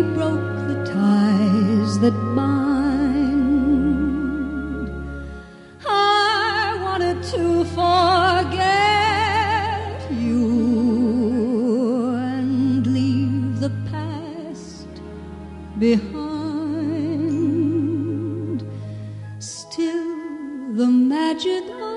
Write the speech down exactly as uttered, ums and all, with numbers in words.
broke the ties that bind. I wanted to forget you and leave the past behind. Still the magic of